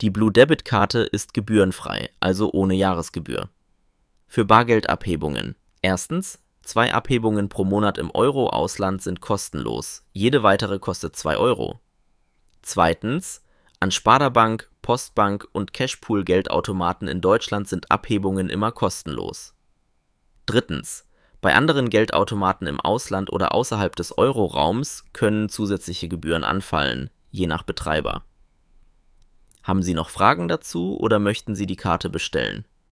Die Blue-Debit-Karte ist gebührenfrei, also ohne Jahresgebühr. Für Bargeldabhebungen: Erstens, 2 Abhebungen pro Monat im Euro-Ausland sind kostenlos, jede weitere kostet 2 Euro. Zweitens, an Sparda-Bank, Postbank und Cashpool-Geldautomaten in Deutschland sind Abhebungen immer kostenlos. Drittens, bei anderen Geldautomaten im Ausland oder außerhalb des Euroraums können zusätzliche Gebühren anfallen, je nach Betreiber. Haben Sie noch Fragen dazu oder möchten Sie die Karte bestellen?